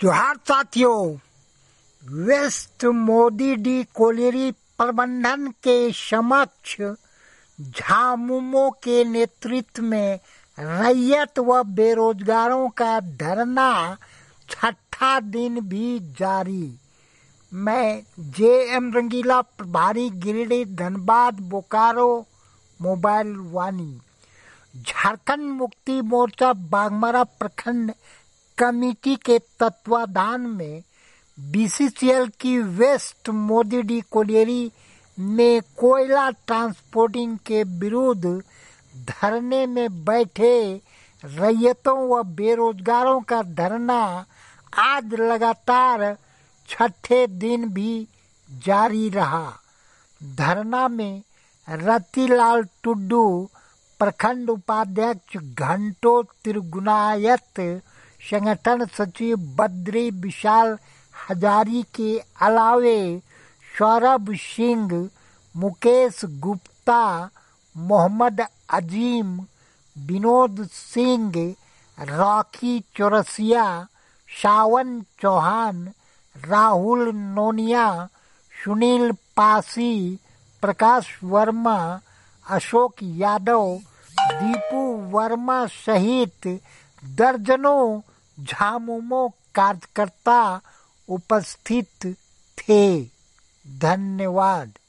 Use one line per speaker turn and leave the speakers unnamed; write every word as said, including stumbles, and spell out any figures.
जोहार साथियों, waste Mudidih colliery प्रबंधन के समक्ष झामुमो के नेतृत्व में रैयत व बेरोजगारों का धरना छठा दिन भी जारी। मैं जे एम रंगीला, प्रभारी गिरिडीह, धनबाद, बोकारो, मोबाइल वानी। झारखंड मुक्ति मोर्चा बाघमारा प्रखंड कमेटी के तत्वाधान में बी सी सी एल की वेस्ट मोदी डी कोलियरी में कोयला ट्रांसपोर्टिंग के विरुद्ध धरने में बैठे रैयतों व बेरोजगारों का धरना आज लगातार छठे दिन भी जारी रहा। धरना में रतिलाल टुड्डू, प्रखंड उपाध्यक्ष घंटो तिरगुनायत, संगठन सचिव बद्री विशाल हजारी के अलावे सौरभ सिंह, मुकेश गुप्ता, मोहम्मद अजीम, विनोद सिंह, रॉकी चौरसिया, सावन चौहान, राहुल नोनिया, सुनील पासी, प्रकाश वर्मा, अशोक यादव, दीपू वर्मा सहित दर्जनों झामुमो कार्यकर्ता उपस्थित थे। धन्यवाद।